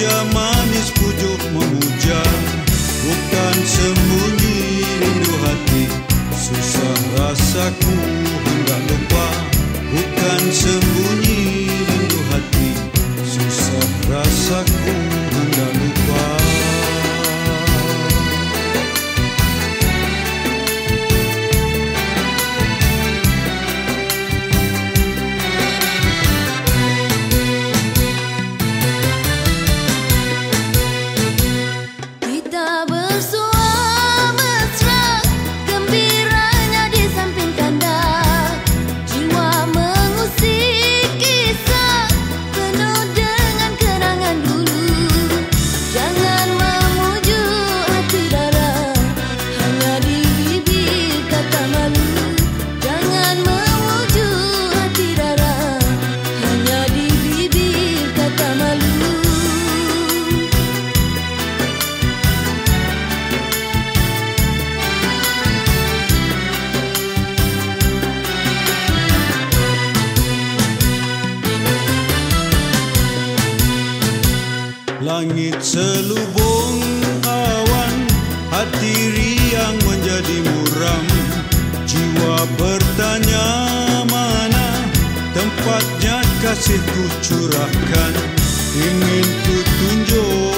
Nada manis pujuk memuja, bukan sembunyi rindu hati. Susah rasaku hendak lupa, bukan sembunyi rindu hati. Susah rasaku hendak lupa. Langit selubung awan, hati riang menjadi muram. Jiwa bertanya mana tempatnya kasihku curahkan. Ingin ku tunjuk